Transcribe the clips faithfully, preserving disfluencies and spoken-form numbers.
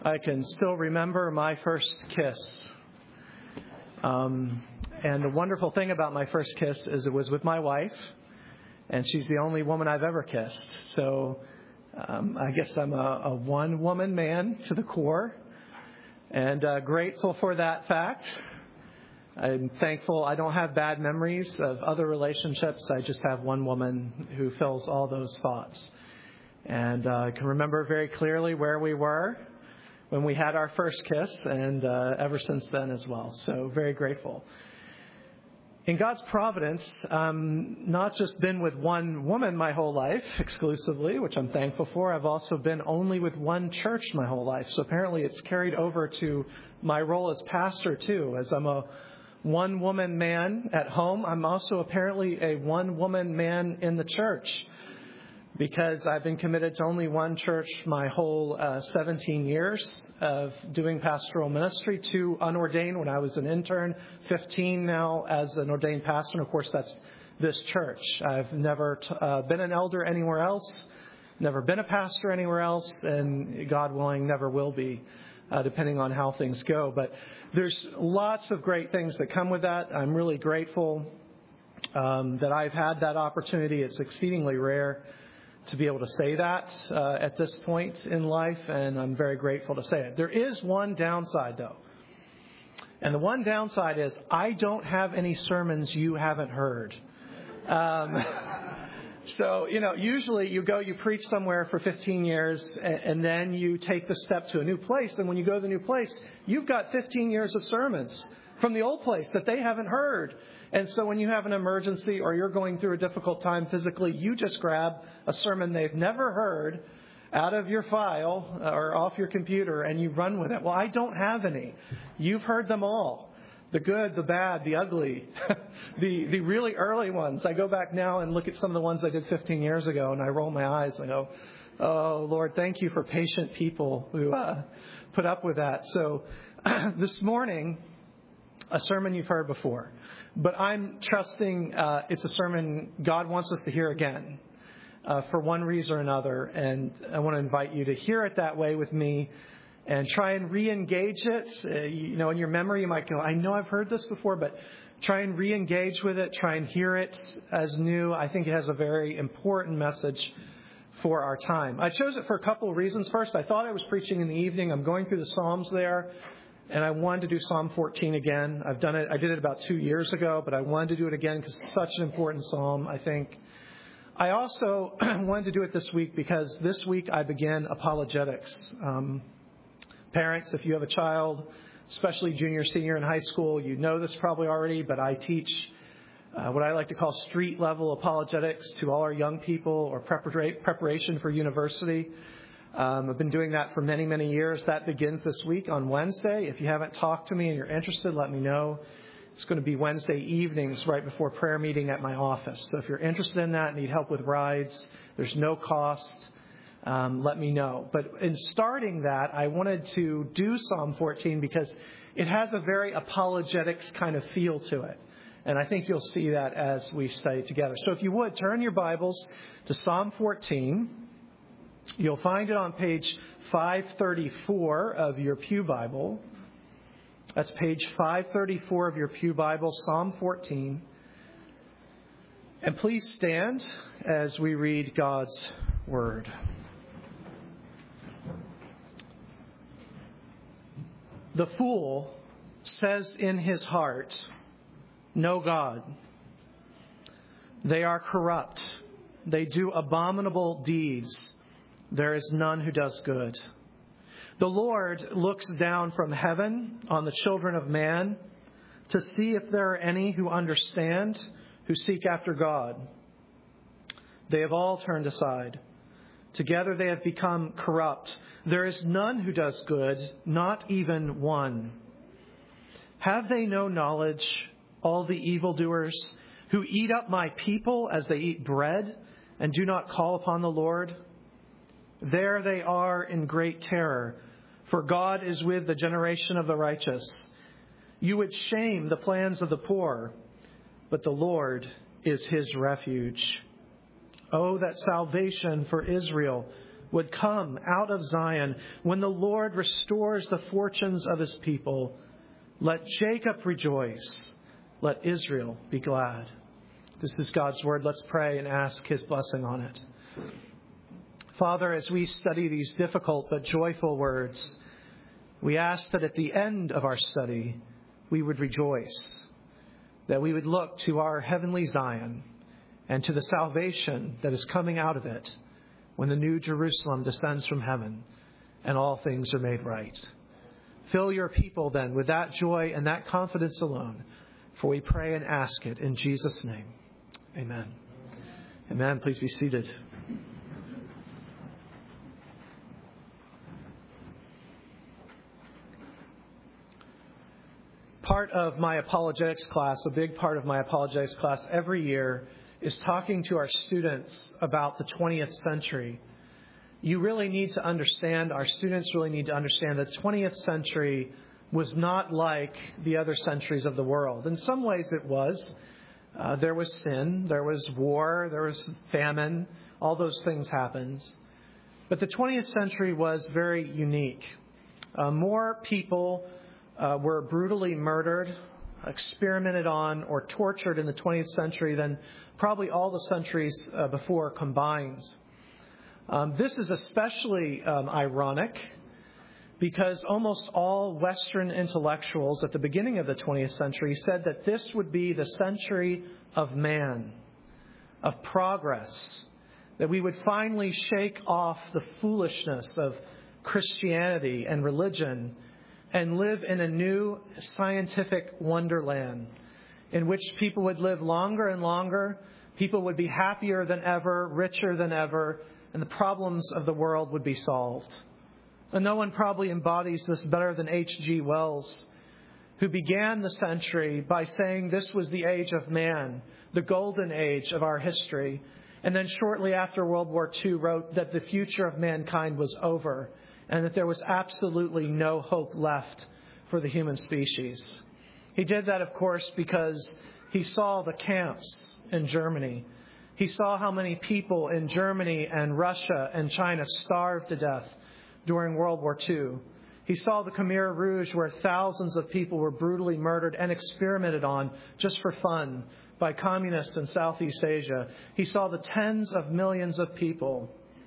I can still remember my first kiss. Um, and the wonderful thing about my first kiss is it was with my wife, and she's the only woman I've ever kissed. So um, I guess I'm a, a one-woman man to the core, and uh, grateful for that fact. I'm thankful I don't have bad memories of other relationships. I just have one woman who fills all those thoughts. And uh, I can remember very clearly where we were when we had our first kiss, and uh, ever since then as well. So very grateful. In God's providence, um, not just been with one woman my whole life exclusively, which I'm thankful for. I've also been only with one church my whole life. So apparently it's carried over to my role as pastor too. As I'm a one-woman man at home, I'm also apparently a one-woman man in the church, because I've been committed to only one church my whole uh, seventeen years of doing pastoral ministry, two unordained when I was an intern, fifteen now as an ordained pastor. And of course, that's this church. I've never t- uh, been an elder anywhere else, never been a pastor anywhere else, and God willing, never will be, uh, depending on how things go. But there's lots of great things that come with that. I'm really grateful um, that I've had that opportunity. It's exceedingly rare to be able to say that uh, at this point in life, and I'm very grateful to say it. There is one downside, though. And the one downside is I don't have any sermons you haven't heard. Um, so, you know, usually you go, you preach somewhere for fifteen years, and, and then you take the step to a new place. And when you go to the new place, you've got fifteen years of sermons from the old place that they haven't heard. And so when you have an emergency or you're going through a difficult time physically, you just grab a sermon they've never heard out of your file or off your computer and you run with it. Well, I don't have any. You've heard them all. The good, the bad, the ugly, the the really early ones. I go back now and look at some of the ones I did fifteen years ago, and I roll my eyes and I go, oh, Lord, thank you for patient people who uh, put up with that. So this morning, a sermon you've heard before. But I'm trusting uh, it's a sermon God wants us to hear again uh, for one reason or another. And I want to invite you to hear it that way with me and try and re-engage it. Uh, you know, in your memory, you might go, I know I've heard this before, but try and re-engage with it. Try and hear it as new. I think it has a very important message for our time. I chose it for a couple of reasons. First, I thought I was preaching in the evening. I'm going through the Psalms there. And I wanted to do Psalm fourteen again. I've done it. I did it about two years ago, but I wanted to do it again because it's such an important psalm, I think. I also wanted to do it this week because this week I began apologetics. Um, parents, if you have a child, especially junior, senior in high school, you know this probably already, but I teach uh, what I like to call street-level apologetics to all our young people or prepara- preparation for university. Um, I've been doing that for many, many years. That begins this week on Wednesday. If you haven't talked to me and you're interested, let me know. It's going to be Wednesday evenings right before prayer meeting at my office. So if you're interested in that, need help with rides, there's no cost, um, let me know. But in starting that, I wanted to do Psalm fourteen because it has a very apologetics kind of feel to it. And I think you'll see that as we study together. So if you would, turn your Bibles to Psalm fourteen. You'll find it on page five thirty-four of your Pew Bible. That's page five thirty-four of your Pew Bible, Psalm fourteen. And please stand as we read God's Word. The fool says in his heart, no God. They are corrupt. They do abominable deeds. There is none who does good. The Lord looks down from heaven on the children of man to see if there are any who understand, who seek after God. They have all turned aside. Together they have become corrupt. There is none who does good, not even one. Have they no knowledge, all the evildoers who eat up my people as they eat bread and do not call upon the Lord? There they are in great terror, for God is with the generation of the righteous. You would shame the plans of the poor, but the Lord is his refuge. Oh, that salvation for Israel would come out of Zion, when the Lord restores the fortunes of his people. Let Jacob rejoice. Let Israel be glad. This is God's word. Let's pray and ask his blessing on it. Father, as we study these difficult but joyful words, we ask that at the end of our study, we would rejoice, that we would look to our heavenly Zion and to the salvation that is coming out of it when the new Jerusalem descends from heaven and all things are made right. Fill your people then with that joy and that confidence alone, for we pray and ask it in Jesus' name. Amen. Amen. Please be seated. Part of my apologetics class, a big part of my apologetics class every year, is talking to our students about the twentieth century. You really need to understand, our students really need to understand that the twentieth century was not like the other centuries of the world. In some ways it was. Uh, there was sin, there was war, there was famine, all those things happened. But the twentieth century was very unique. Uh, more people Uh, were brutally murdered, experimented on, or tortured in the twentieth century than probably all the centuries uh, before combined. Um, this is especially um, ironic because almost all Western intellectuals at the beginning of the twentieth century said that this would be the century of man, of progress, that we would finally shake off the foolishness of Christianity and religion and live in a new scientific wonderland in which people would live longer and longer, people would be happier than ever, richer than ever, and the problems of the world would be solved. And no one probably embodies this better than H G Wells, who began the century by saying this was the age of man, the golden age of our history, and then shortly after World War Two wrote that the future of mankind was over, and that there was absolutely no hope left for the human species. He did that, of course, because he saw the camps in Germany. He saw how many people in Germany and Russia and China starved to death during World War Two. He saw the Khmer Rouge, where thousands of people were brutally murdered and experimented on just for fun by communists in Southeast Asia. He saw the tens of millions of people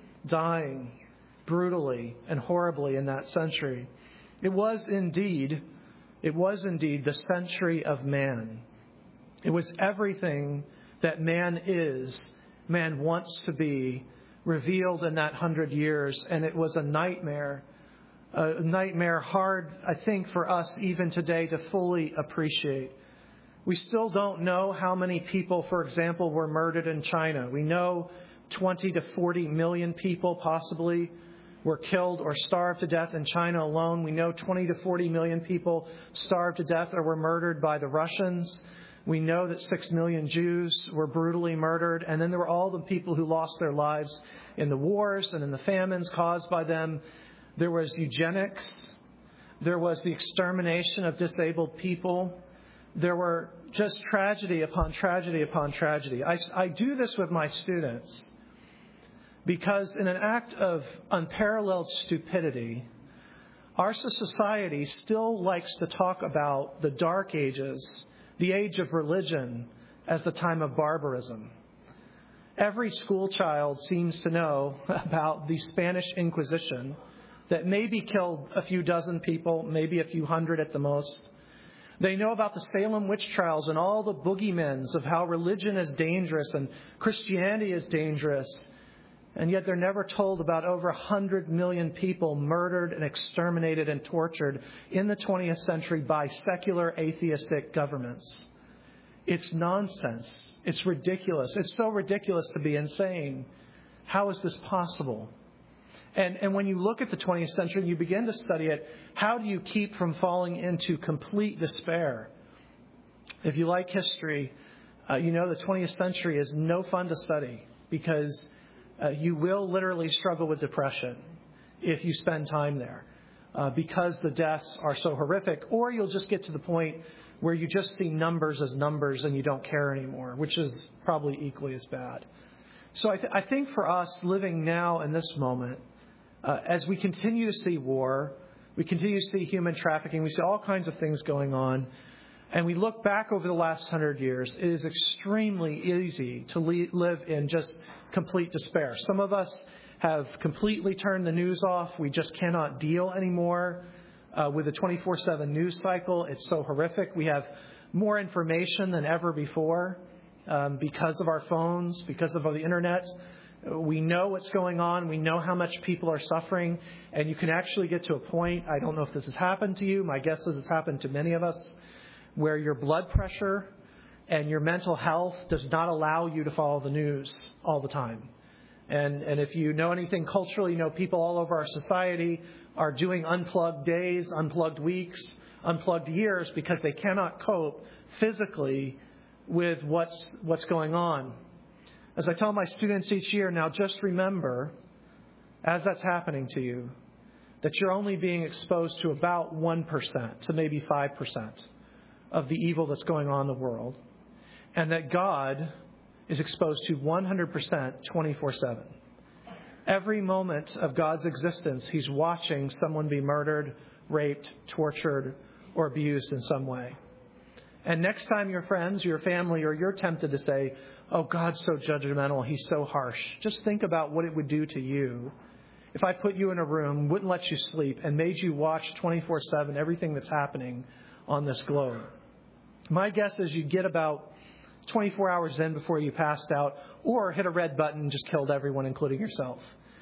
dying brutally and horribly in that century. It was indeed, it was indeed the century of man. It was everything that man is, man wants to be, revealed in that hundred years, and it was a nightmare, a nightmare hard, I think, for us even today to fully appreciate. We still don't know how many people, for example, were murdered in China. We know twenty to forty million people possibly were killed or starved to death in China alone. We know twenty to forty million people starved to death or were murdered by the Russians. We know that six million Jews were brutally murdered. And then there were all the people who lost their lives in the wars and in the famines caused by them. There was eugenics. There was the extermination of disabled people. There were just tragedy upon tragedy upon tragedy. I, I do this with my students because in an act of unparalleled stupidity, our society still likes to talk about the Dark Ages, the age of religion, as the time of barbarism. Every school child seems to know about the Spanish Inquisition that maybe killed a few dozen people, maybe a few hundred at the most. They know about the Salem witch trials and all the boogeymen of how religion is dangerous and Christianity is dangerous. And yet they're never told about over one hundred million people murdered and exterminated and tortured in the twentieth century by secular atheistic governments. It's nonsense. It's ridiculous. It's so ridiculous to be insane. How is this possible? And, and when you look at the twentieth century and you begin to study it, how do you keep from falling into complete despair? If you like history, uh, you know the twentieth century is no fun to study because uh, you will literally struggle with depression if you spend time there uh, because the deaths are so horrific, or you'll just get to the point where you just see numbers as numbers and you don't care anymore, which is probably equally as bad. So I, th- I think for us living now in this moment, Uh, as we continue to see war, we continue to see human trafficking, we see all kinds of things going on, and we look back over the last hundred years, it is extremely easy to le- live in just complete despair. Some of us have completely turned the news off. We just cannot deal anymore uh, with the twenty-four seven news cycle. It's so horrific. We have more information than ever before um, because of our phones, because of the internet. We know what's going on. We know how much people are suffering. And you can actually get to a point, I don't know if this has happened to you, my guess is it's happened to many of us, where your blood pressure and your mental health does not allow you to follow the news all the time. And, and if you know anything culturally, you know people all over our society are doing unplugged days, unplugged weeks, unplugged years because they cannot cope physically with what's what's going on. As I tell my students each year, now just remember, as that's happening to you, that you're only being exposed to about one percent to maybe five percent of the evil that's going on in the world, and that God is exposed to one hundred percent twenty-four seven. Every moment of God's existence, He's watching someone be murdered, raped, tortured, or abused in some way. And next time your friends, your family, or you're tempted to say, oh, God's so judgmental, He's so harsh, just think about what it would do to you if I put you in a room, wouldn't let you sleep, and made you watch twenty-four seven everything that's happening on this globe. My guess is you'd get about twenty-four hours in before you passed out, or hit a red button and just killed everyone, including yourself.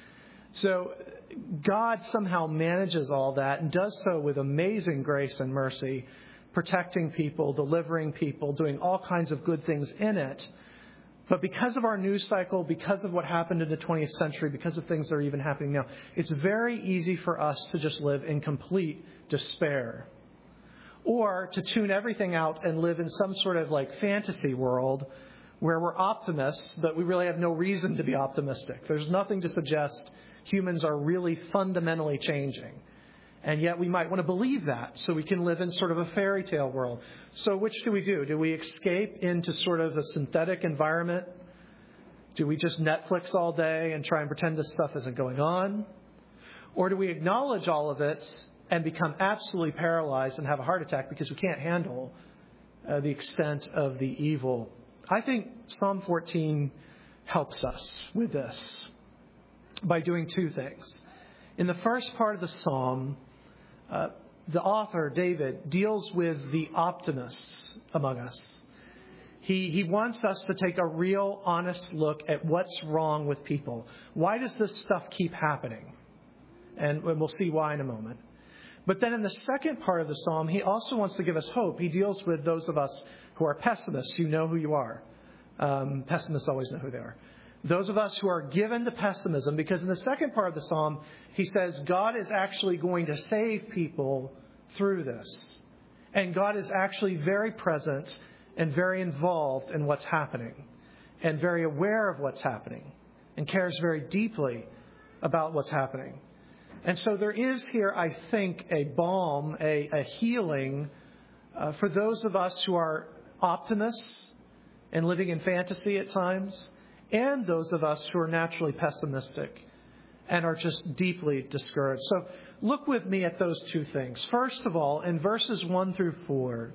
So God somehow manages all that and does so with amazing grace and mercy, protecting people, delivering people, doing all kinds of good things in it. But because of our news cycle, because of what happened in the twentieth century, because of things that are even happening now, it's very easy for us to just live in complete despair. Or to tune everything out and live in some sort of like fantasy world where we're optimists, but we really have no reason to be optimistic. There's nothing to suggest humans are really fundamentally changing. And yet we might want to believe that so we can live in sort of a fairy tale world. So which do we do? Do we escape into sort of a synthetic environment? Do we just Netflix all day and try and pretend this stuff isn't going on? Or do we acknowledge all of it and become absolutely paralyzed and have a heart attack because we can't handle uh, the extent of the evil? I think Psalm fourteen helps us with this by doing two things. In the first part of the psalm, uh, the author, David, deals with the optimists among us. He, he wants us to take a real, honest look at what's wrong with people. Why does this stuff keep happening? And we'll see why in a moment. But then in the second part of the psalm, he also wants to give us hope. He deals with those of us who are pessimists. You know who you are. Um, pessimists always know who they are. Those of us who are given to pessimism, because in the second part of the psalm, he says God is actually going to save people through this. And God is actually very present and very involved in what's happening and very aware of what's happening and cares very deeply about what's happening. And so there is here, I think, a balm, a, a healing uh, for those of us who are optimists and living in fantasy at times, and those of us who are naturally pessimistic and are just deeply discouraged. So look with me at those two things. First of all, in verses one through four,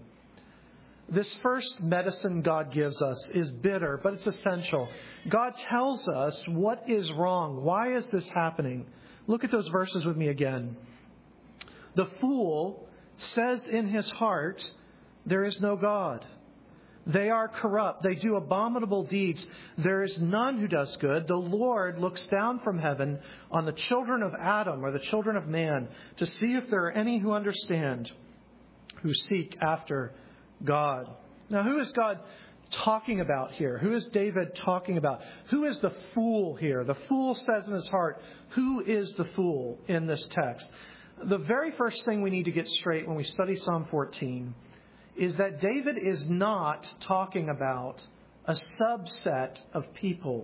this first medicine God gives us is bitter, but it's essential. God tells us what is wrong. Why is this happening? Look at those verses with me again. The fool says in his heart, there is no God. They are corrupt. They do abominable deeds. There is none who does good. The Lord looks down from heaven on the children of Adam or the children of man to see if there are any who understand, who seek after God. Now, who is God talking about here? Who is David talking about? Who is the fool here? The fool says in his heart, who is the fool in this text? The very first thing we need to get straight when we study Psalm fourteen is that David is not talking about a subset of people.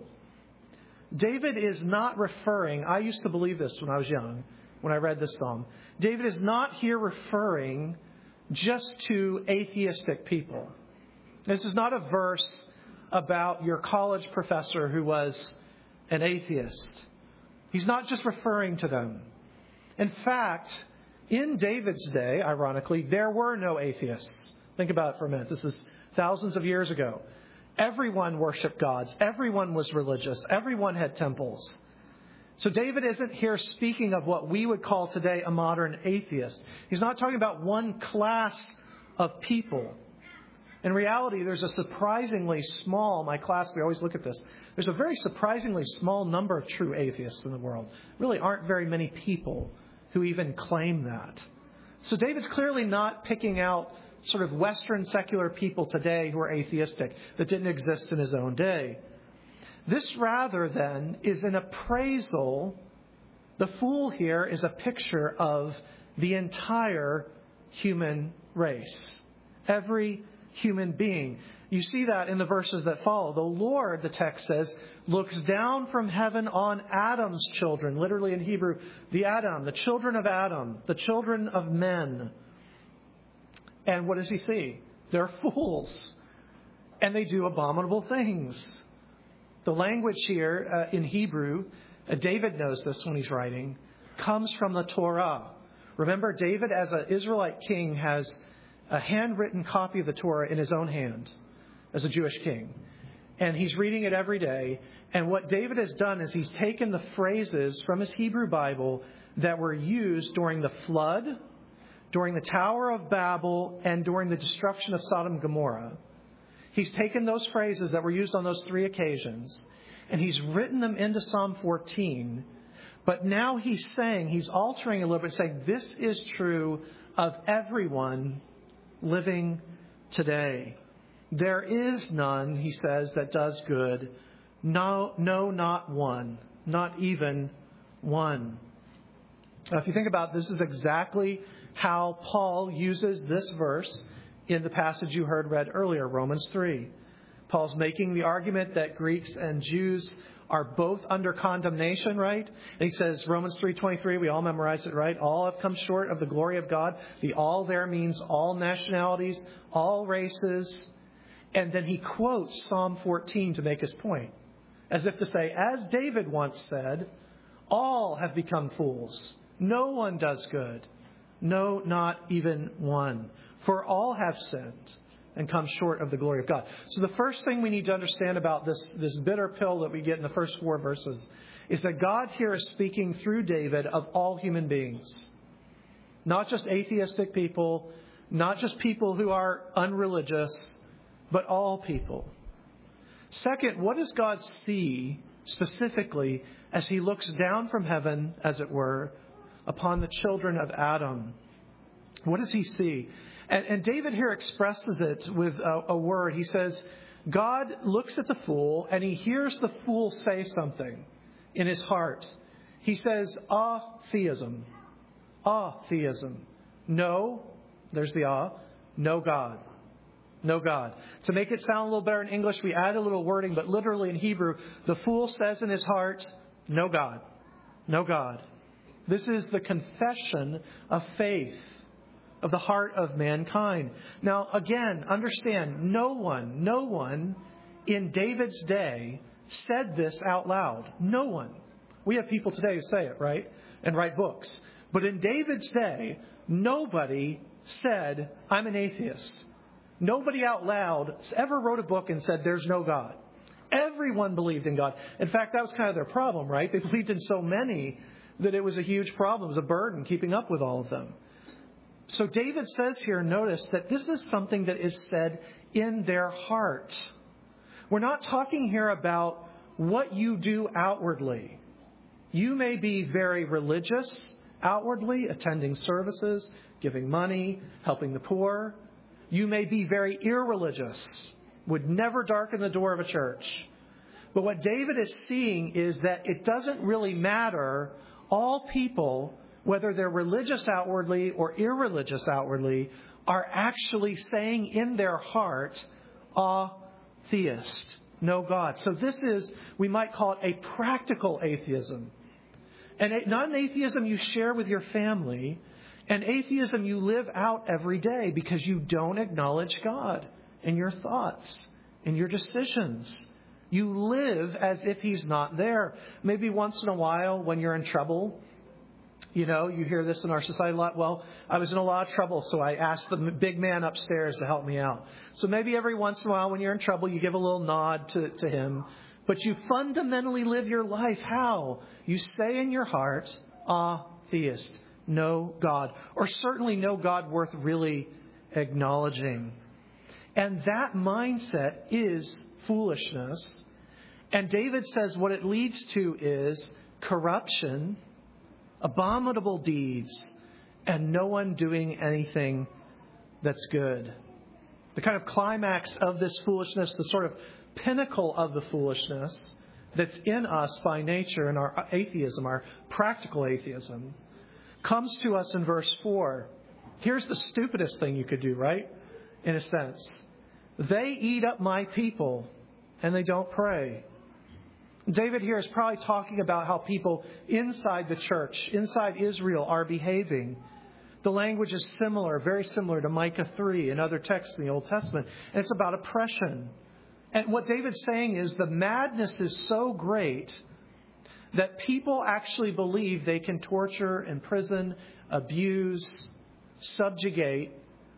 David is not referring, I used to believe this when I was young, when I read this psalm. David is not here referring just to atheistic people. This is not a verse about your college professor who was an atheist, He's not just referring to them. In fact, in David's day, ironically, there were no atheists. Think about it for a minute. This is thousands of years ago. Everyone worshiped gods. Everyone was religious. Everyone had temples. So David isn't here speaking of what we would call today a modern atheist. He's not talking about one class of people. In reality, there's a surprisingly small, my class, we always look at this, there's a very surprisingly small number of true atheists in the world. Really aren't very many people who even claim that. So David's clearly not picking out sort of Western secular people today who are atheistic that didn't exist in his own day. This rather then is an appraisal. The fool here is a picture of the entire human race. Every human being. You see that in the verses that follow. The Lord, the text says, looks down from heaven on Adam's children. Literally in Hebrew, the Adam, the children of Adam, the children of men. And what does he see? They're fools. And they do abominable things. The language here uh, in Hebrew, uh, David knows this when he's writing, comes from the Torah. Remember, David, as an Israelite king, has a handwritten copy of the Torah in his own hand as a Jewish king. And he's reading it every day. And what David has done is he's taken the phrases from his Hebrew Bible that were used during the flood, during the Tower of Babel, and during the destruction of Sodom and Gomorrah. He's taken those phrases that were used on those three occasions, and he's written them into Psalm fourteen. But now he's saying, he's altering a little bit, saying this is true of everyone living today. There is none, he says, that does good. No, no, not one. Not even one. Now, if you think about it, this is exactly how Paul uses this verse in the passage you heard read earlier, Romans three. Paul's making the argument that Greeks and Jews are both under condemnation, right? And he says, Romans three twenty-three, we all memorize it, right? All have come short of the glory of God. The all there means all nationalities, all races. And then he quotes Psalm fourteen to make his point. As if to say, as David once said, all have become fools. No one does good. No, not even one. For all have sinned and come short of the glory of God. So the first thing we need to understand about this, this bitter pill that we get in the first four verses is that God here is speaking through David of all human beings. Not just atheistic people, not just people who are unreligious, but all people. Second, what does God see specifically as he looks down from heaven, as it were, upon the children of Adam? What does he see? And, and David here expresses it with a, a word. He says, God looks at the fool and he hears the fool say something in his heart. He says, ah, theism. Ah, theism. No, there's the ah, no God. No God. To make it sound a little better in English, we add a little wording, but literally in Hebrew, the fool says in his heart, no God. No God. This is the confession of faith of the heart of mankind. Now, again, understand, no one, no one in David's day said this out loud. No one. We have people today who say it, right? And write books. But in David's day, nobody said, I'm an atheist. Nobody out loud ever wrote a book and said, there's no God. Everyone believed in God. In fact, that was kind of their problem, right? They believed in so many that it was a huge problem. It was a burden keeping up with all of them. So David says here, notice that this is something that is said in their heart. We're not talking here about what you do outwardly. You may be very religious outwardly, attending services, giving money, helping the poor. You may be very irreligious, would never darken the door of a church. But what David is seeing is that it doesn't really matter. All people, whether they're religious outwardly or irreligious outwardly, are actually saying in their heart, ah, theist, no God. So this is, we might call it a practical atheism. And not an atheism you share with your family, an atheism you live out every day because you don't acknowledge God in your thoughts, in your decisions. You live as if He's not there. Maybe once in a while when you're in trouble, you know, you hear this in our society a lot. Well, I was in a lot of trouble, so I asked the big man upstairs to help me out. So maybe every once in a while when you're in trouble, you give a little nod to, to Him. But you fundamentally live your life. How? You say in your heart, ah, theist, no God. Or certainly no God worth really acknowledging. And that mindset is foolishness. And David says what it leads to is corruption, abominable deeds, and no one doing anything that's good. The kind of climax of this foolishness, the sort of pinnacle of the foolishness that's in us by nature in our atheism, our practical atheism, comes to us in verse four. Here's the stupidest thing you could do, right? In a sense. They eat up my people and they don't pray. David here is probably talking about how people inside the church, inside Israel, are behaving. The language is similar, very similar to Micah three and other texts in the Old Testament. And it's about oppression. And what David's saying is the madness is so great that people actually believe they can torture, imprison, abuse, subjugate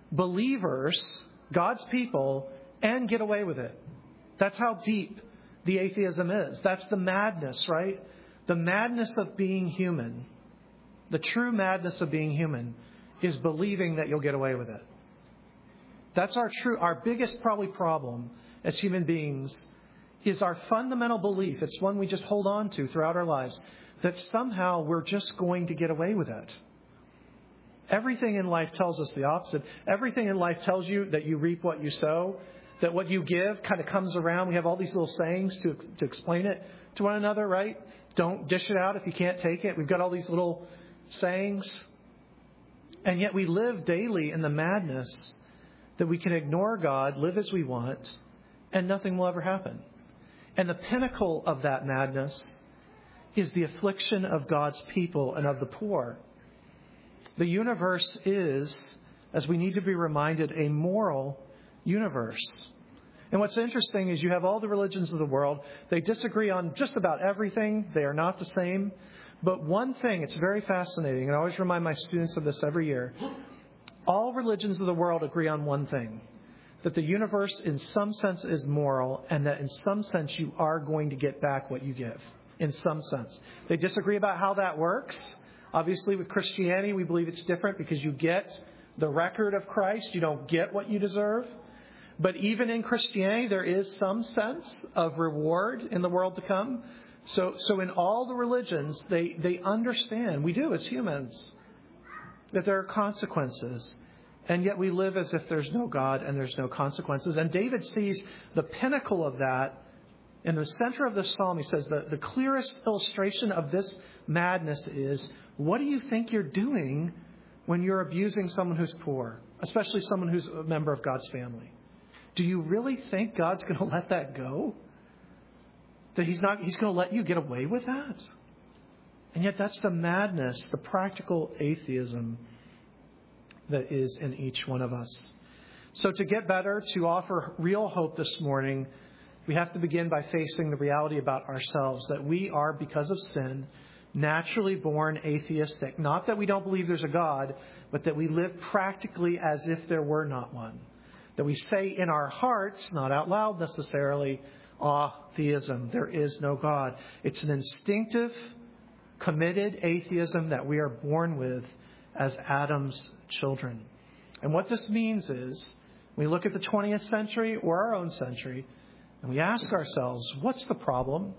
believers, God's people, and get away with it. That's how deep the atheism is. That's the madness, right? The madness of being human. The true madness of being human is believing that you'll get away with it. That's our true, our biggest probably problem as human beings is our fundamental belief. It's one we just hold on to throughout our lives, that somehow we're just going to get away with it. Everything in life tells us the opposite. Everything in life tells you that you reap what you sow, that what you give kind of comes around. We have all these little sayings to, to explain it to one another, right? Don't dish it out if you can't take it. We've got all these little sayings. And yet we live daily in the madness that we can ignore God, live as we want, and nothing will ever happen. And the pinnacle of that madness is the affliction of God's people and of the poor. The universe is, as we need to be reminded, a moral universe. And what's interesting is you have all the religions of the world. They disagree on just about everything. They are not the same. But one thing, it's very fascinating, and I always remind my students of this every year. All religions of the world agree on one thing, that the universe in some sense is moral, and that in some sense you are going to get back what you give, in some sense. They disagree about how that works. Obviously, with Christianity, we believe it's different because you get the record of Christ. You don't get what you deserve. But even in Christianity, there is some sense of reward in the world to come. So, so in all the religions, they, they understand, we do as humans, that there are consequences. And yet we live as if there's no God and there's no consequences. And David sees the pinnacle of that in the center of the psalm. He says the, the clearest illustration of this madness is, what do you think you're doing when you're abusing someone who's poor, especially someone who's a member of God's family? Do you really think God's going to let that go? That he's not, he's going to let you get away with that? And yet that's the madness, the practical atheism that is in each one of us. So to get better, to offer real hope this morning, we have to begin by facing the reality about ourselves, that we are, because of sin, naturally born atheistic. Not that we don't believe there's a God, but that we live practically as if there were not one. That we say in our hearts, not out loud necessarily, ah, theism, there is no God. It's an instinctive, committed atheism that we are born with as Adam's children. And what this means is, we look at the twentieth century or our own century, and we ask ourselves, what's the problem?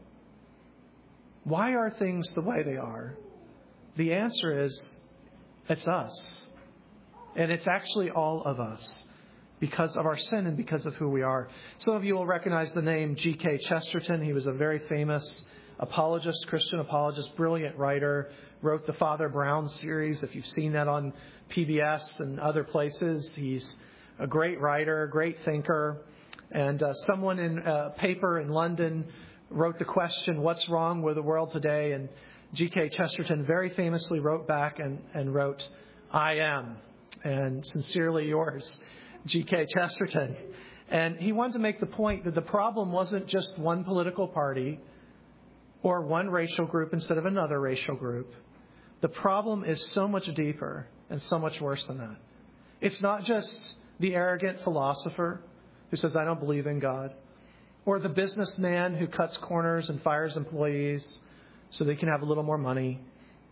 Why are things the way they are? The answer is, it's us. And it's actually all of us, because of our sin and because of who we are. Some of you will recognize the name G K Chesterton. He was a very famous apologist, Christian apologist, brilliant writer, wrote the Father Brown series. If you've seen that on P B S and other places, he's a great writer, a great thinker. And uh, someone in a paper in London wrote the question, what's wrong with the world today? And G K Chesterton very famously wrote back and, and wrote, I am. And sincerely yours, G K Chesterton. And he wanted to make the point that the problem wasn't just one political party or one racial group instead of another racial group. The problem is so much deeper and so much worse than that. It's not just the arrogant philosopher who says, I don't believe in God, or the businessman who cuts corners and fires employees so they can have a little more money,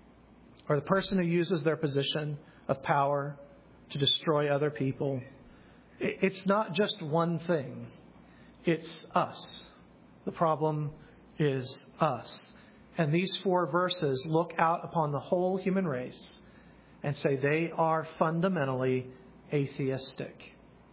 or the person who uses their position of power to destroy other people. It's not just one thing. It's us. The problem is us. And these four verses look out upon the whole human race and say they are fundamentally atheistic.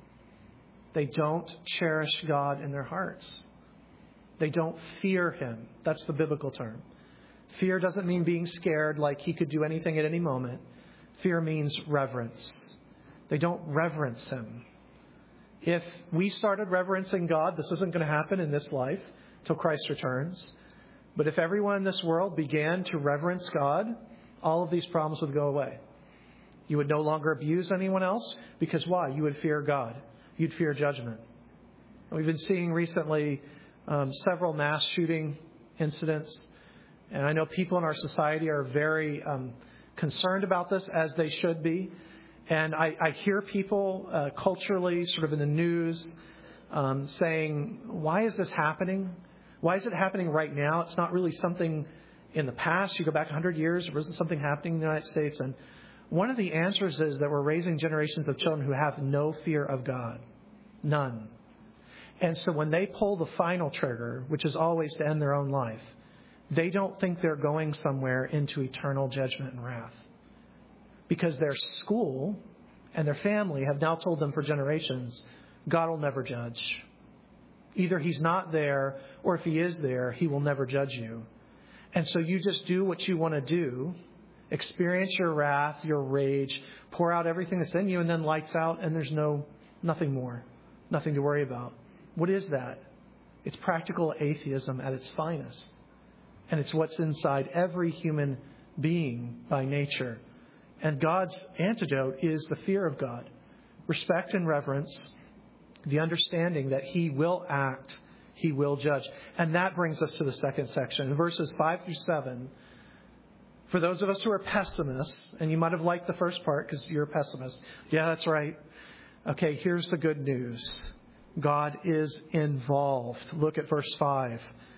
They don't cherish God in their hearts. They don't fear Him. That's the biblical term. Fear doesn't mean being scared like He could do anything at any moment. Fear means reverence. They don't reverence Him. If we started reverencing God, this isn't going to happen in this life till Christ returns. But if everyone in this world began to reverence God, all of these problems would go away. You would no longer abuse anyone else because why? You would fear God. You'd fear judgment. We've been seeing recently um, several mass shooting incidents. And I know people in our society are very um, concerned about this, as they should be. And I, I hear people uh, culturally, sort of in the news, um, saying, why is this happening? Why is it happening right now? It's not really something in the past. You go back one hundred years, there wasn't something happening in the United States. And one of the answers is that we're raising generations of children who have no fear of God. None. And so when they pull the final trigger, which is always to end their own life, they don't think they're going somewhere into eternal judgment and wrath. Because their school and their family have now told them for generations, God will never judge. Either He's not there, or if He is there, He will never judge you. And so you just do what you want to do, experience your wrath, your rage, pour out everything that's in you, and then lights out, and there's no nothing more, nothing to worry about. What is that? It's practical atheism at its finest. And it's what's inside every human being by nature. And God's antidote is the fear of God, respect and reverence, the understanding that He will act, He will judge. And that brings us to the second section. In verses five through seven, for those of us who are pessimists, and you might have liked the first part because you're a pessimist. Yeah, that's right. Okay, here's the good news. God is involved. Look at verse five.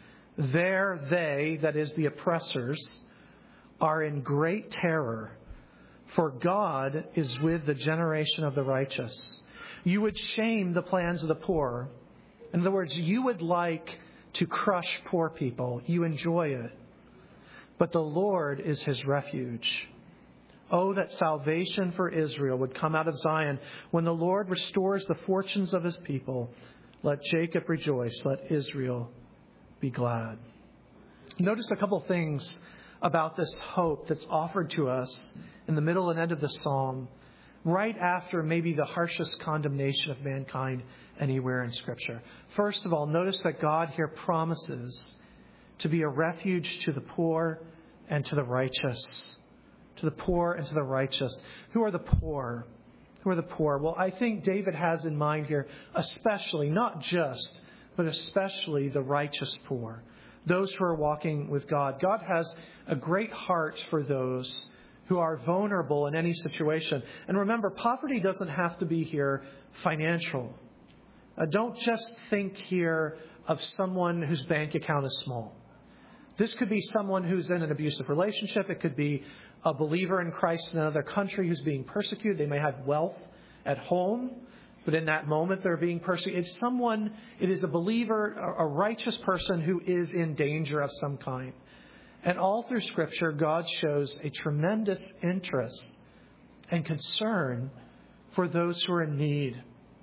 There they, that is the oppressors, are in great terror, for God is with the generation of the righteous. You would shame the plans of the poor. In other words, you would like to crush poor people. You enjoy it. But the Lord is His refuge. Oh, that salvation for Israel would come out of Zion. When the Lord restores the fortunes of His people, let Jacob rejoice, let Israel be glad. Notice a couple things about this hope that's offered to us in the middle and end of the psalm, right after maybe the harshest condemnation of mankind anywhere in Scripture. First of all, notice that God here promises to be a refuge to the poor and to the righteous. To the poor and to the righteous. Who are the poor? Who are the poor? Well, I think David has in mind here, especially, not just, but especially the righteous poor. Those who are walking with God. God has a great heart for those who are vulnerable in any situation. And remember, poverty doesn't have to be here financial. Uh, don't just think here of someone whose bank account is small. This could be someone who's in an abusive relationship. It could be a believer in Christ in another country who's being persecuted. They may have wealth at home, but in that moment they're being persecuted. It's someone, it is a believer, a righteous person who is in danger of some kind. And all through Scripture, God shows a tremendous interest and concern for those who are in need.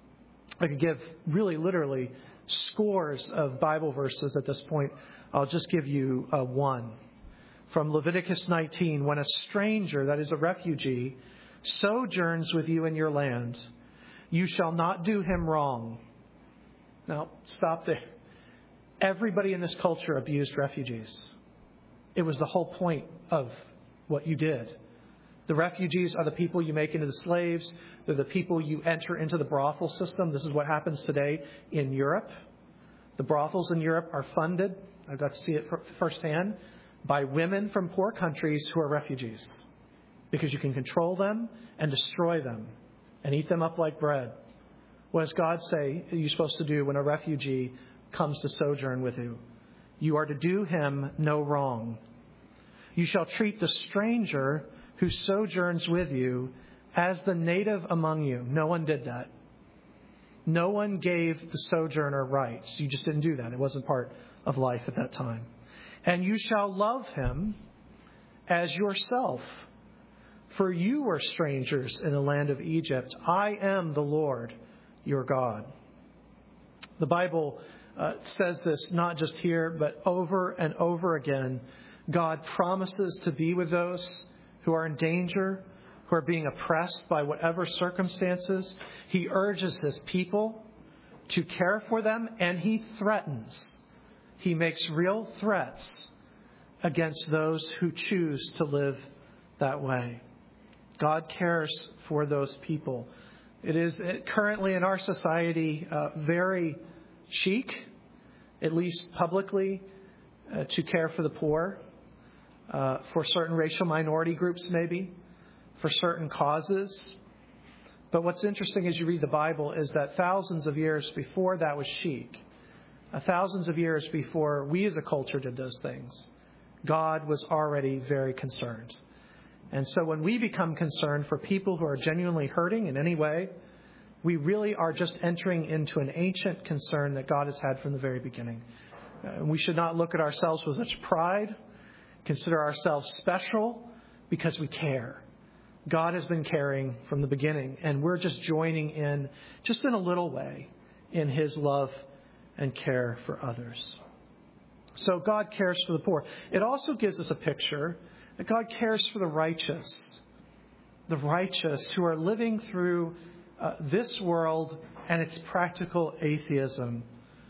I could give really literally scores of Bible verses at this point. I'll just give you uh, one. From Leviticus nineteen, when a stranger, that is a refugee, sojourns with you in your land, you shall not do him wrong. Now, stop there. Everybody in this culture abused refugees. It was the whole point of what you did. The refugees are the people you make into the slaves. They're the people you enter into the brothel system. This is what happens today in Europe. The brothels in Europe are funded, I've got to see it firsthand, by women from poor countries who are refugees. Because you can control them and destroy them and eat them up like bread. What does God say you're supposed to do when a refugee comes to sojourn with you? You are to do him no wrong. You shall treat the stranger who sojourns with you as the native among you. No one did that. No one gave the sojourner rights. You just didn't do that. It wasn't part of life at that time. And you shall love him as yourself. For you were strangers in the land of Egypt. I am the Lord your God. The Bible uh, says this not just here, but over and over again. God promises to be with those who are in danger, who are being oppressed by whatever circumstances. He urges his people to care for them, and he threatens. He makes real threats against those who choose to live that way. God cares for those people. It is currently in our society uh, very chic, at least publicly, uh, to care for the poor, uh, for certain racial minority groups maybe, for certain causes. But what's interesting as you read the Bible is that thousands of years before that was chic, uh, thousands of years before we as a culture did those things, God was already very concerned. And so when we become concerned for people who are genuinely hurting in any way, we really are just entering into an ancient concern that God has had from the very beginning. Uh, we should not look at ourselves with such pride, consider ourselves special because we care. God has been caring from the beginning, and we're just joining in, just in a little way, in his love and care for others. So God cares for the poor. It also gives us a picture that God cares for the righteous, the righteous who are living through uh, this world and its practical atheism.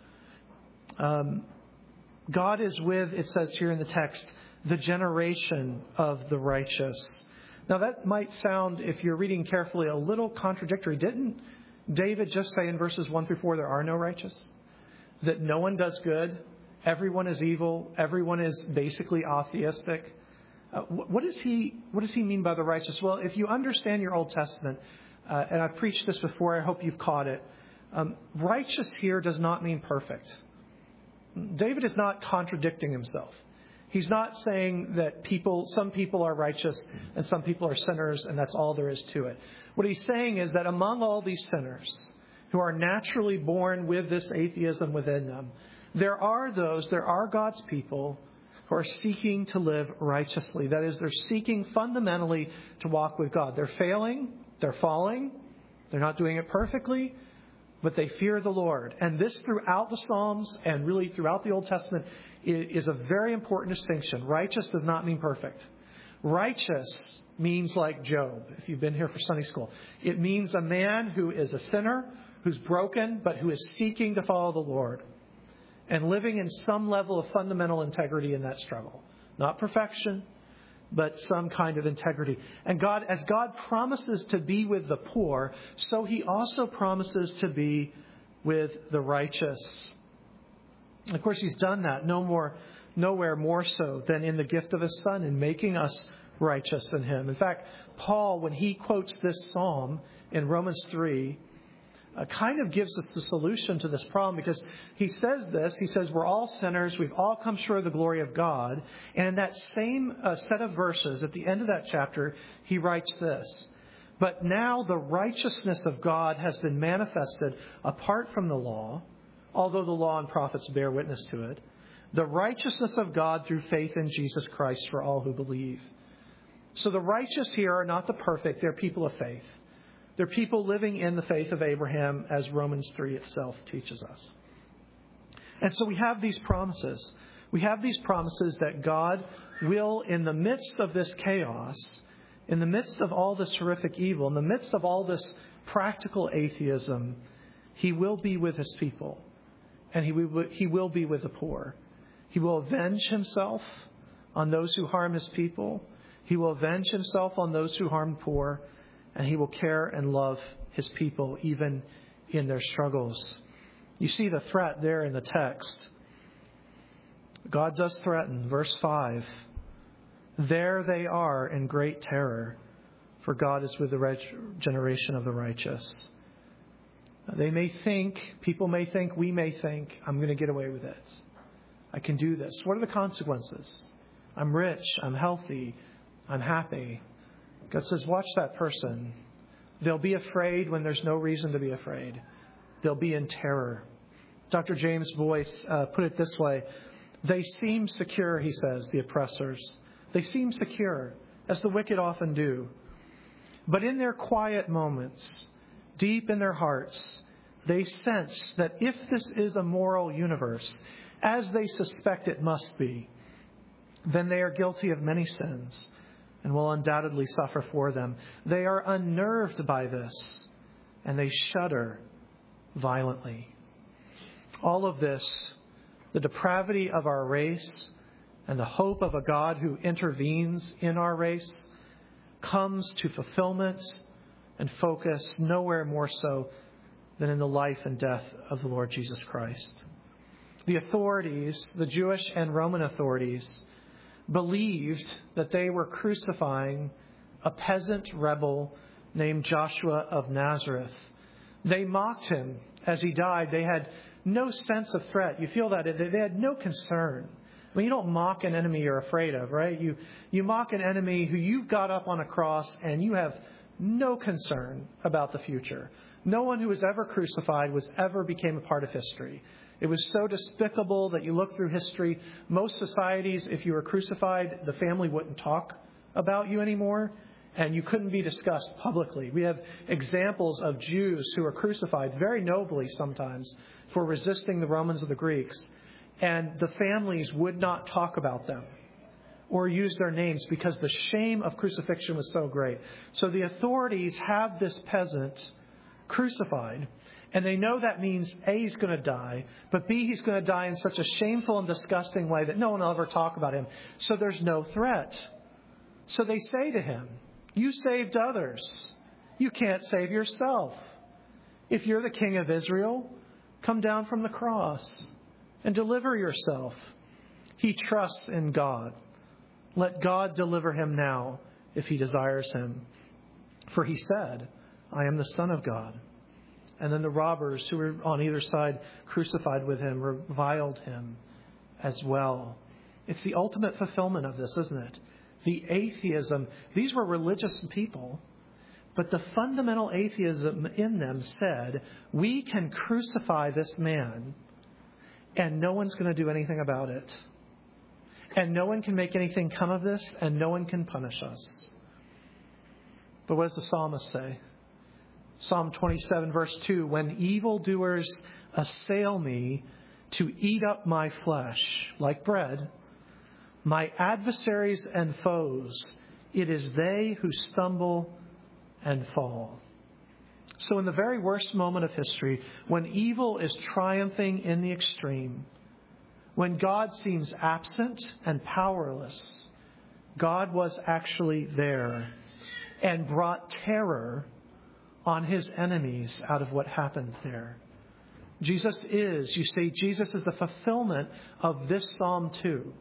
Um, God is with, it says here in the text, the generation of the righteous. Now that might sound, if you're reading carefully, a little contradictory. Didn't David just say in verses one through four, there are no righteous? That no one does good, everyone is evil, everyone is basically atheistic. Uh, what does he what does he mean by the righteous? Well, if you understand your Old Testament, uh, and I've preached this before, I hope you've caught it. Um, righteous here does not mean perfect. David is not contradicting himself. He's not saying that people, some people are righteous and some people are sinners, and that's all there is to it. What he's saying is that among all these sinners who are naturally born with this atheism within them, there are those, there are God's people who are seeking to live righteously. That is, they're seeking fundamentally to walk with God. They're failing, they're falling, they're not doing it perfectly, but they fear the Lord. And this throughout the Psalms and really throughout the Old Testament is a very important distinction. Righteous does not mean perfect. Righteous means like Job, if you've been here for Sunday school. It means a man who is a sinner, who's broken, but who is seeking to follow the Lord and living in some level of fundamental integrity in that struggle. Not perfection, but some kind of integrity. And God, as God promises to be with the poor, so he also promises to be with the righteous. Of course, he's done that no more, nowhere more so than in the gift of his Son in making us righteous in him. In fact, Paul, when he quotes this psalm in Romans three, Uh, kind of gives us the solution to this problem, because he says this, he says we're all sinners, we've all come short of the glory of God. And in that same uh, set of verses, at the end of that chapter, he writes this: but now the righteousness of God has been manifested apart from the law, although the law and prophets bear witness to it, the righteousness of God through faith in Jesus Christ for all who believe. So the righteous here are not the perfect, they're people of faith. They're people living in the faith of Abraham, as Romans three itself teaches us. And so we have these promises. We have these promises that God will, in the midst of this chaos, in the midst of all this horrific evil, in the midst of all this practical atheism, he will be with his people. And he will, he will be with the poor. He will avenge himself on those who harm his people. He will avenge himself on those who harm the poor, and he will care and love his people even in their struggles. You see the threat there in the text. God does threaten. Verse five. There they are in great terror, for God is with the generation of the righteous. They may think, people may think, we may think, I'm going to get away with it. I can do this. What are the consequences? I'm rich. I'm healthy. I'm happy. God says, watch that person. They'll be afraid when there's no reason to be afraid. They'll be in terror. Doctor James Boyce uh, put it this way. They seem secure, he says, the oppressors. They seem secure, as the wicked often do. But in their quiet moments, deep in their hearts, they sense that if this is a moral universe, as they suspect it must be, then they are guilty of many sins and will undoubtedly suffer for them. They are unnerved by this, and they shudder violently. All of this, the depravity of our race and the hope of a God who intervenes in our race, comes to fulfillment and focus nowhere more so than in the life and death of the Lord Jesus Christ. The authorities, the Jewish and Roman authorities, believed that they were crucifying a peasant rebel named Joshua of Nazareth. They mocked him as he died. They had no sense of threat. You feel that. They had no concern. I mean, you don't mock an enemy you're afraid of, right? You, you mock an enemy who you've got up on a cross and you have no concern about the future. No one who was ever crucified was ever became a part of history. It was so despicable that you look through history. Most societies, if you were crucified, the family wouldn't talk about you anymore, and you couldn't be discussed publicly. We have examples of Jews who were crucified very nobly sometimes for resisting the Romans or the Greeks, and the families would not talk about them or use their names because the shame of crucifixion was so great. So the authorities have this peasant crucified, and they know that means A, he's going to die, but B, he's going to die in such a shameful and disgusting way that no one will ever talk about him. So there's no threat. So they say to him, you saved others. You can't save yourself. If you're the king of Israel, come down from the cross and deliver yourself. He trusts in God. Let God deliver him now if he desires him. For he said, I am the Son of God. And then the robbers who were on either side crucified with him reviled him as well. It's the ultimate fulfillment of this, isn't it? The atheism. These were religious people, but the fundamental atheism in them said, we can crucify this man and no one's going to do anything about it. And no one can make anything come of this, and no one can punish us. But what does the psalmist say? Psalm twenty-seven, verse two, when evildoers assail me to eat up my flesh like bread, my adversaries and foes, it is they who stumble and fall. So in the very worst moment of history, when evil is triumphing in the extreme, when God seems absent and powerless, God was actually there and brought terror on his enemies out of what happened there. Jesus is, you see, Jesus is the fulfillment of this Psalm too.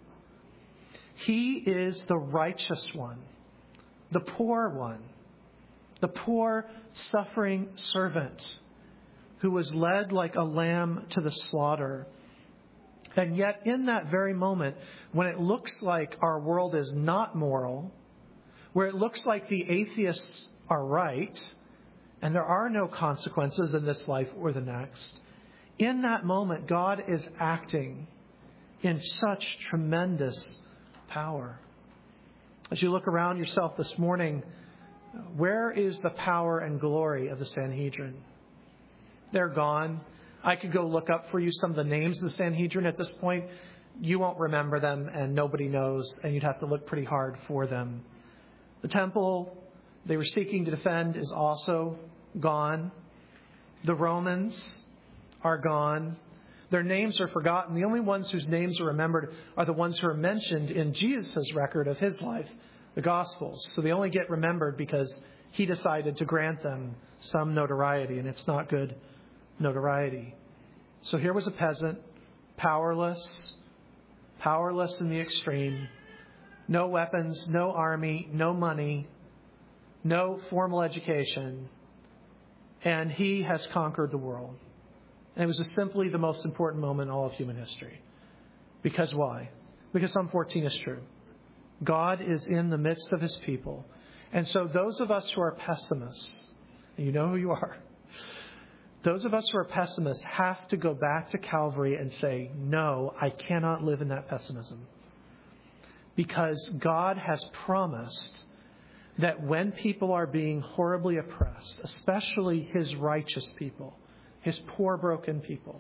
He is the righteous one, the poor one, the poor suffering servant who was led like a lamb to the slaughter. And yet in that very moment, when it looks like our world is not moral, where it looks like the atheists are right, and there are no consequences in this life or the next, in that moment, God is acting in such tremendous power. As you look around yourself this morning, where is the power and glory of the Sanhedrin? They're gone. I could go look up for you some of the names of the Sanhedrin at this point. You won't remember them, and nobody knows, and you'd have to look pretty hard for them. The temple they were seeking to defend is also gone. The Romans are gone. Their names are forgotten. The only ones whose names are remembered are the ones who are mentioned in Jesus' record of his life, the Gospels. So they only get remembered because he decided to grant them some notoriety, and it's not good notoriety. So here was a peasant, powerless, powerless in the extreme, no weapons, no army, no money, no formal education, and he has conquered the world. And it was just simply the most important moment in all of human history. Because why? Because Psalm fourteen is true. God is in the midst of his people. And so those of us who are pessimists, and you know who you are, those of us who are pessimists have to go back to Calvary and say, no, I cannot live in that pessimism. Because God has promised that when people are being horribly oppressed, especially his righteous people, his poor, broken people,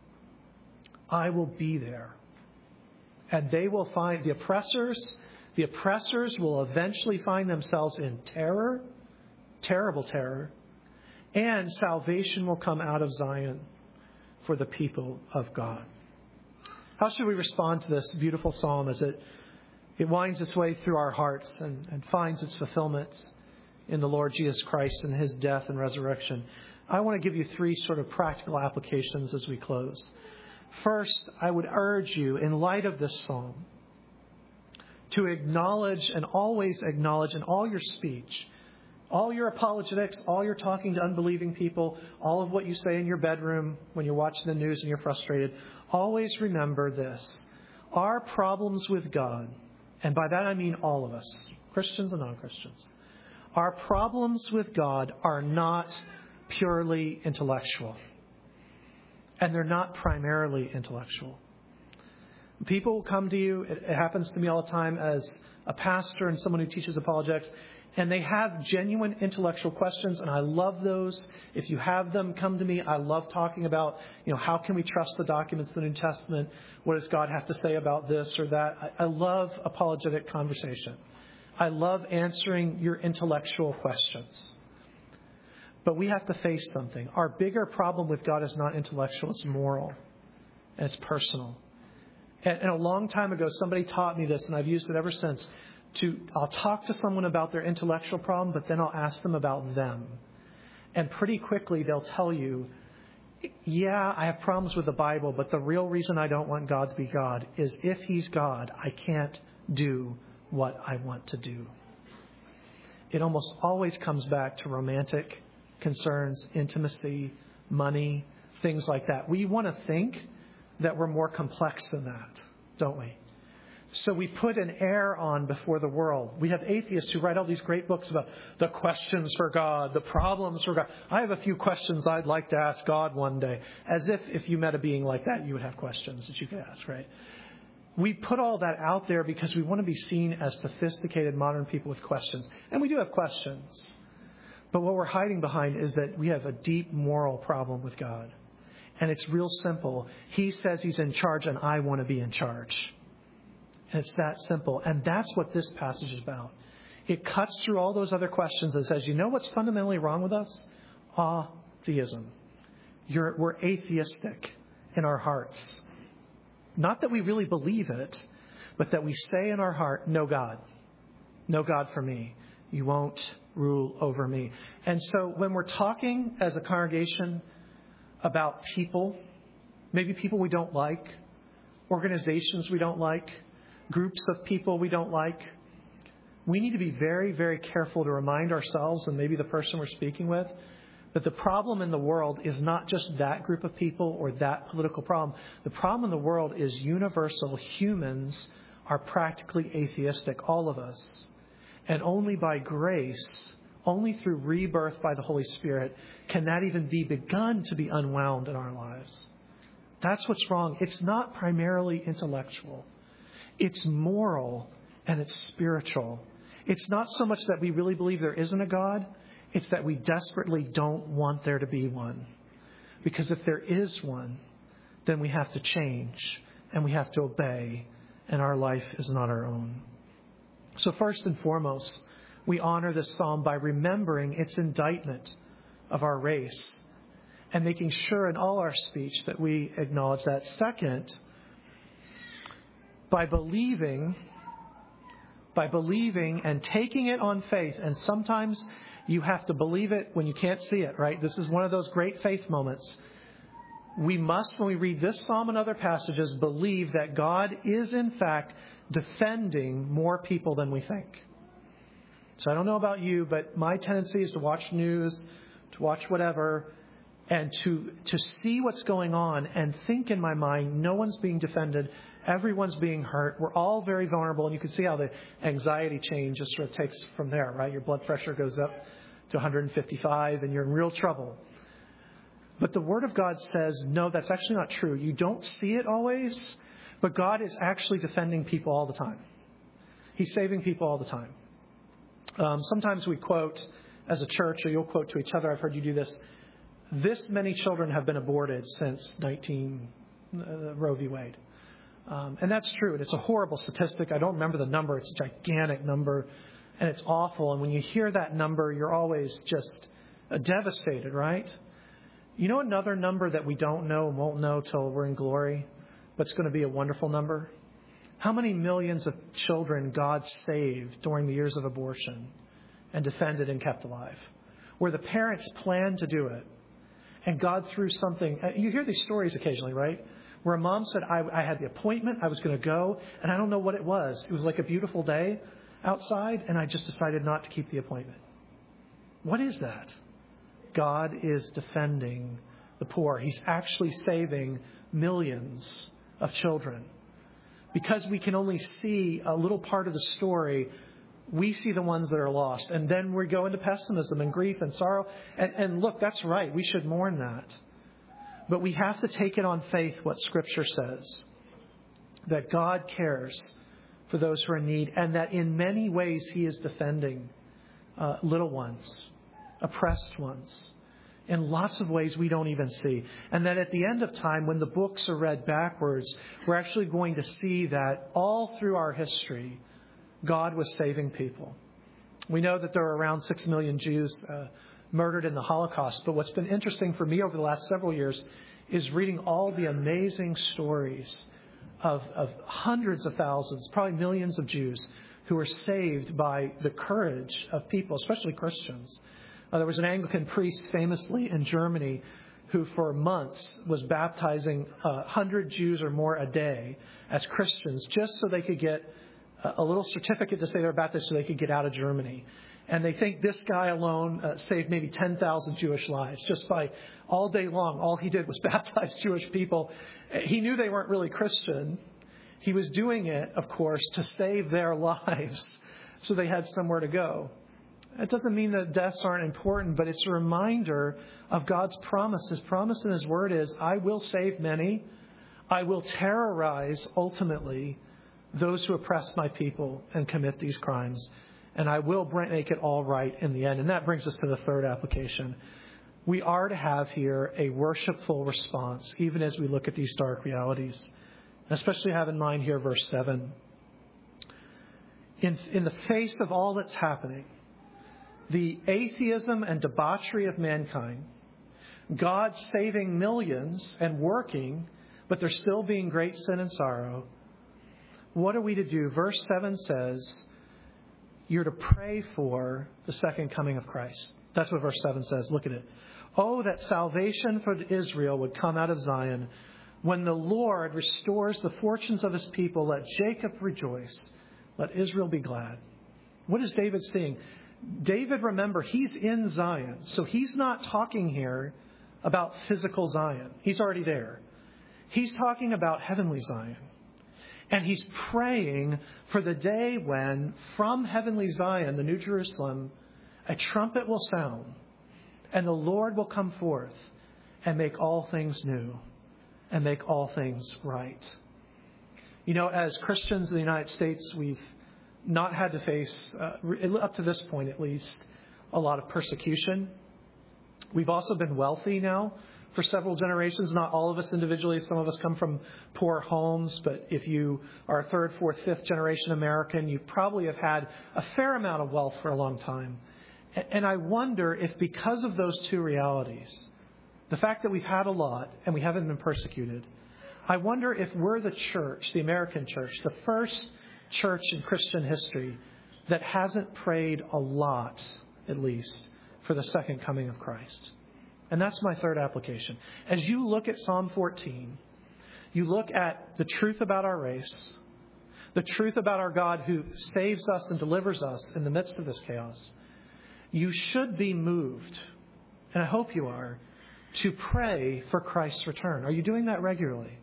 I will be there. And they will find the oppressors, the oppressors will eventually find themselves in terror, terrible terror, and salvation will come out of Zion for the people of God. How should we respond to this beautiful psalm as it, it winds its way through our hearts and, and finds its fulfillment in the Lord Jesus Christ and his death and resurrection? I want to give you three sort of practical applications as we close. First, I would urge you, in light of this psalm, to acknowledge and always acknowledge in all your speech, all your apologetics, all your talking to unbelieving people, all of what you say in your bedroom when you're watching the news and you're frustrated, always remember this. Our problems with God, and by that I mean all of us, Christians and non-Christians, our problems with God are not purely intellectual. And they're not primarily intellectual. People come to you, it happens to me all the time as a pastor and someone who teaches apologetics, and they have genuine intellectual questions, and I love those. If you have them, come to me. I love talking about, you know, how can we trust the documents of the New Testament? What does God have to say about this or that? I, I love apologetic conversation. I love answering your intellectual questions. But we have to face something. Our bigger problem with God is not intellectual, it's moral. And it's personal. And, and a long time ago, somebody taught me this, and I've used it ever since. To, I'll talk to someone about their intellectual problem, but then I'll ask them about them. And pretty quickly, they'll tell you, yeah, I have problems with the Bible, but the real reason I don't want God to be God is if he's God, I can't do what I want to do. It almost always comes back to romantic concerns, intimacy, money, things like that. We want to think that we're more complex than that, don't we? So we put an air on before the world. We have atheists who write all these great books about the questions for God, the problems for God. I have a few questions I'd like to ask God one day. As if if you met a being like that, you would have questions that you could ask, right? We put all that out there because we want to be seen as sophisticated modern people with questions. And we do have questions. But what we're hiding behind is that we have a deep moral problem with God. And it's real simple. He says he's in charge and I want to be in charge. And it's that simple. And that's what this passage is about. It cuts through all those other questions and says, you know what's fundamentally wrong with us? Atheism. You're, we're atheistic in our hearts. Not that we really believe it, but that we say in our heart, no God. No God for me. You won't rule over me. And so when we're talking as a congregation about people, maybe people we don't like, organizations we don't like, groups of people we don't like, we need to be very, very careful to remind ourselves and maybe the person we're speaking with that the problem in the world is not just that group of people or that political problem. The problem in the world is universal. Humans are practically atheistic, all of us. And only by grace, only through rebirth by the Holy Spirit, can that even be begun to be unwound in our lives. That's what's wrong. It's not primarily intellectual. It's moral and it's spiritual. It's not so much that we really believe there isn't a God. It's that we desperately don't want there to be one. Because if there is one, then we have to change and we have to obey, and our life is not our own. So first and foremost, we honor this psalm by remembering its indictment of our race and making sure in all our speech that we acknowledge that. Second, by believing by believing and taking it on faith. And sometimes you have to believe it when you can't see it, right? This is one of those great faith moments. We must, when we read this psalm and other passages, believe that God is in fact defending more people than we think. So I don't know about you, but my tendency is to watch news, to watch whatever, and to to see what's going on and think in my mind, no one's being defended, everyone's being hurt, we're all very vulnerable, and you can see how the anxiety change just sort of takes from there, right? Your blood pressure goes up to one hundred fifty-five and you're in real trouble. But the Word of God says, no, that's actually not true. You don't see it always, but God is actually defending people all the time. He's saving people all the time. Um, sometimes we quote as a church, or you'll quote to each other, I've heard you do this, this many children have been aborted since nineteen uh, Roe v. Wade. Um, and that's true. And it's a horrible statistic. I don't remember the number. It's a gigantic number. And it's awful. And when you hear that number, you're always just uh, devastated, right? You know another number that we don't know and won't know till we're in glory, but it's going to be a wonderful number? How many millions of children God saved during the years of abortion and defended and kept alive, where the parents planned to do it, and God threw something. You hear these stories occasionally, right? Where a mom said, I, I had the appointment, I was going to go, and I don't know what it was. It was like a beautiful day outside, and I just decided not to keep the appointment. What is that? God is defending the poor. He's actually saving millions of children. Because we can only see a little part of the story, we see the ones that are lost. And then we go into pessimism and grief and sorrow. And, and look, that's right. We should mourn that. But we have to take it on faith what Scripture says. That God cares for those who are in need. And that in many ways He is defending uh, little ones, oppressed ones, in lots of ways we don't even see. And that at the end of time, when the books are read backwards, we're actually going to see that all through our history, God was saving people. We know that there are around six million Jews uh, murdered in the Holocaust. But what's been interesting for me over the last several years is reading all the amazing stories of, of hundreds of thousands, probably millions of Jews who were saved by the courage of people, especially Christians. Uh, there was an Anglican priest famously in Germany who for months was baptizing uh, one hundred Jews or more a day as Christians just so they could get a, a little certificate to say they were baptized so they could get out of Germany. And they think this guy alone uh, saved maybe ten thousand Jewish lives just by all day long. All he did was baptize Jewish people. He knew they weren't really Christian. He was doing it, of course, to save their lives so they had somewhere to go. It doesn't mean that deaths aren't important, but it's a reminder of God's promise. His promise in His Word is, I will save many. I will terrorize, ultimately, those who oppress my people and commit these crimes. And I will make it all right in the end. And that brings us to the third application. We are to have here a worshipful response, even as we look at these dark realities. Especially have in mind here verse seven. In, in the face of all that's happening, the atheism and debauchery of mankind, God saving millions and working, but there still being great sin and sorrow, what are we to do? Verse seven says, you're to pray for the second coming of Christ. That's what verse seven says. Look at it. Oh, that salvation for Israel would come out of Zion. When the Lord restores the fortunes of His people, let Jacob rejoice. Let Israel be glad. What is David seeing? David, remember, he's in Zion. So he's not talking here about physical Zion. He's already there. He's talking about heavenly Zion. And he's praying for the day when, from heavenly Zion, the New Jerusalem, a trumpet will sound, and the Lord will come forth and make all things new and make all things right. You know, as Christians in the United States, we've not had to face, uh, up to this point at least, a lot of persecution. We've also been wealthy now for several generations. Not all of us individually. Some of us come from poor homes. But if you are a third, fourth, fifth generation American, you probably have had a fair amount of wealth for a long time. And I wonder if because of those two realities, the fact that we've had a lot and we haven't been persecuted, I wonder if we're the church, the American church, the first church in Christian history that hasn't prayed a lot, at least, for the second coming of Christ. And that's my third application. As you look at Psalm fourteen, you look at the truth about our race, the truth about our God who saves us and delivers us in the midst of this chaos, you should be moved, and I hope you are, to pray for Christ's return. Are you doing that regularly?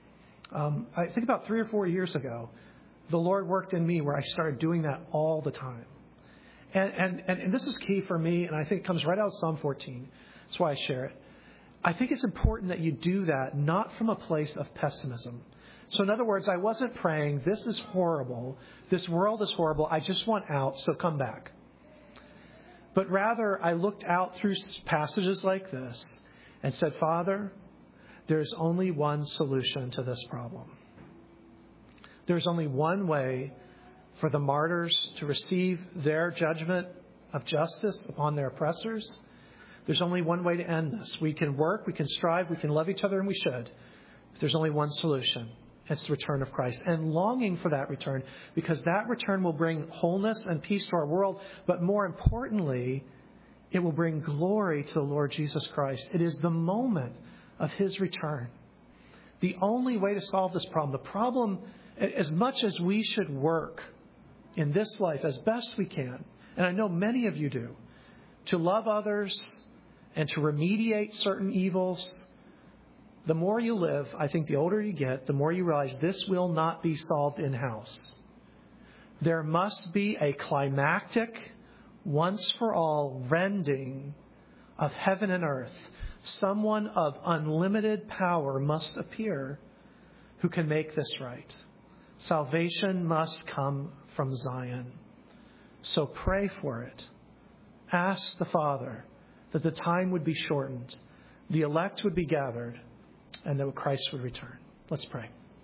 Um, I think about three or four years ago, the Lord worked in me where I started doing that all the time. And, and, and, and this is key for me, and I think it comes right out of Psalm fourteen. That's why I share it. I think it's important that you do that not from a place of pessimism. So in other words, I wasn't praying, this is horrible, this world is horrible, I just want out, so come back. But rather, I looked out through passages like this and said, Father, there's only one solution to this problem. There's only one way for the martyrs to receive their judgment of justice upon their oppressors. There's only one way to end this. We can work, we can strive, we can love each other, and we should. But there's only one solution. It's the return of Christ. And longing for that return, because that return will bring wholeness and peace to our world. But more importantly, it will bring glory to the Lord Jesus Christ. It is the moment of His return. The only way to solve this problem, the problem, as much as we should work in this life as best we can, and I know many of you do, to love others and to remediate certain evils, the more you live, I think the older you get, the more you realize this will not be solved in-house. There must be a climactic, once-for-all rending of heaven and earth. Someone of unlimited power must appear who can make this right. Salvation must come from Zion. So pray for it. Ask the Father that the time would be shortened, the elect would be gathered, and that Christ would return. Let's pray.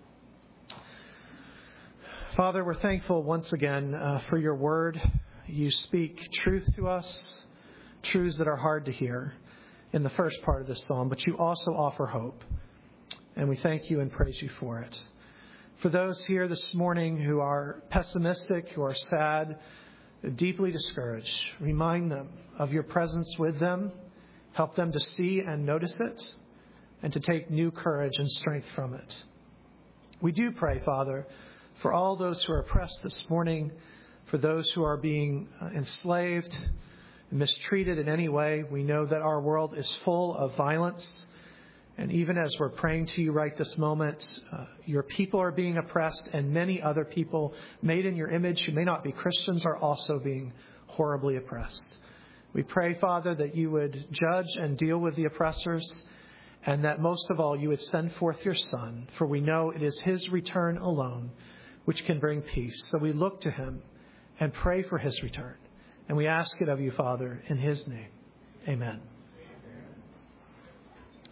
Father, we're thankful once again uh, for your word. You speak truth to us, truths that are hard to hear in the first part of this psalm, but you also offer hope. And we thank you and praise you for it. For those here this morning who are pessimistic, who are sad, deeply discouraged, remind them of your presence with them. Help them to see and notice it, and to take new courage and strength from it. We do pray, Father, for all those who are oppressed this morning, for those who are being enslaved, mistreated in any way. We know that our world is full of violence. And even as we're praying to you right this moment, uh, your people are being oppressed, and many other people made in your image who may not be Christians are also being horribly oppressed. We pray, Father, that you would judge and deal with the oppressors, and that most of all you would send forth your Son, for we know it is his return alone which can bring peace. So we look to him and pray for his return. And we ask it of you, Father, in his name. Amen.